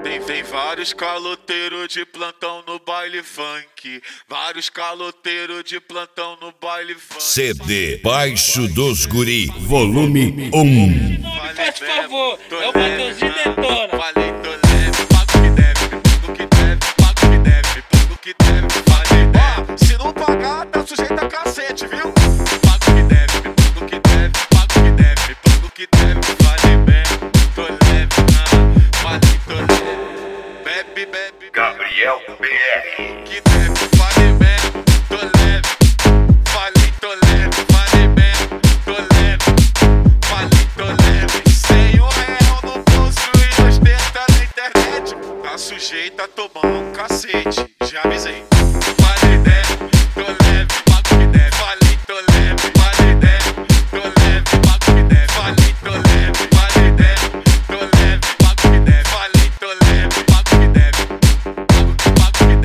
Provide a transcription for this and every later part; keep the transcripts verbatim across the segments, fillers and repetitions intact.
Tem, tem vários caloteiros de plantão no baile funk. Vários caloteiros de plantão no baile funk. C D Baixo dos Guri, volume um. Faz favor, é o Mateuzinho Detona. Falei, tô leve, pago que deve, pago que deve, pago que deve, pago que deve, falei, deve. Se não pagar, tá sujeito a cacete, viu? Pago que deve, pago que deve, pago que deve, pago que deve, falei mesmo, tô leve, ah, falei, tô leve. Bebe, bebe, Gabriel B R. que deve, falei mesmo, tô leve. Falei, tô leve, falei mesmo, tô leve. Falei, tô leve. Sem um real no bolso e ostenta na internet. Tá sujeito a tomar um cacete, já avisei. Falei, deve, tô leve, pago que deve. Falei, tô leve, falei, deve, tô leve, pago que deve. Falei, tô leve, falei, deve, tô leve, pago que deve. Falei, tô leve, pago que deve, pago que, pago que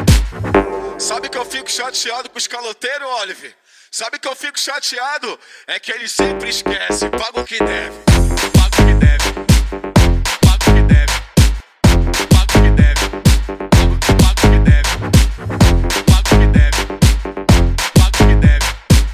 deve. Sabe que eu fico chateado com os caloteiros, Oliver? Sabe que eu fico chateado? É que eles sempre esquecem. Paga o que deve. Paga o que deve. Paga o que deve. Paga o que deve. Paga o que, paga o que deve. Paga o que deve. Paga o que deve.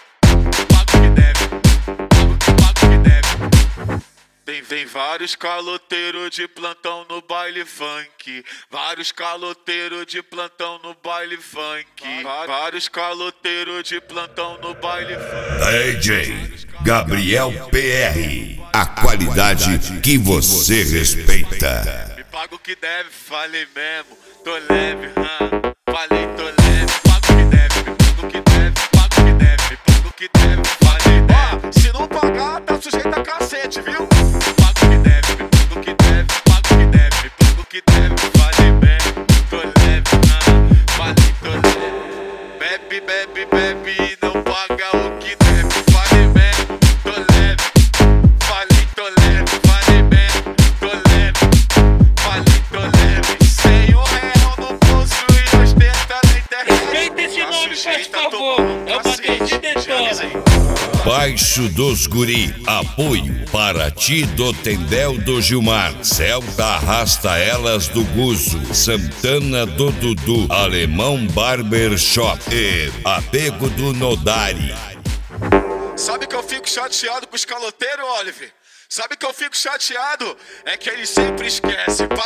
Paga o que deve. Paga o que, paga o que deve. Tem, tem vários caloteiros de plantão no baile funk. Vários caloteiros de plantão no baile funk. Va- Vários caloteiros de plantão no baile funk. D J Gabriel P R. A qualidade que você respeita. Me paga o que deve, falei mesmo, tô leve, hã? Falei, tô leve, paga o que deve, me paga o que deve, paga o que deve, me paga o que deve, falei, deve. Se não pagar, tá sujeito a cacete, viu? Paga o que deve, me paga o que deve, paga o que deve, me paga o que deve, falei mesmo, tô leve, hã? Falei, tô leve. Bebe, bebe, bebe e não paga o que deve, falei mesmo, tô leve. Falei, tô leve, falei mesmo, tô leve. Falei, tô leve. Sem um real no bolso e ostenta na internet. Respeita esse Tá nome, faz sujeito a favor. tomar um É o cacete, Mateuzinho já avisei. Detona. Baixo dos Guri, apoio para ti do Tendel do Gilmar, Celta Arrasta Elas do Guzo, Santana do Dudu, Alemão Barber Shop e Apego do Nodari. Sabe que eu fico chateado com os caloteiros, Oliver? Sabe que eu fico chateado? É que eles sempre esquecem.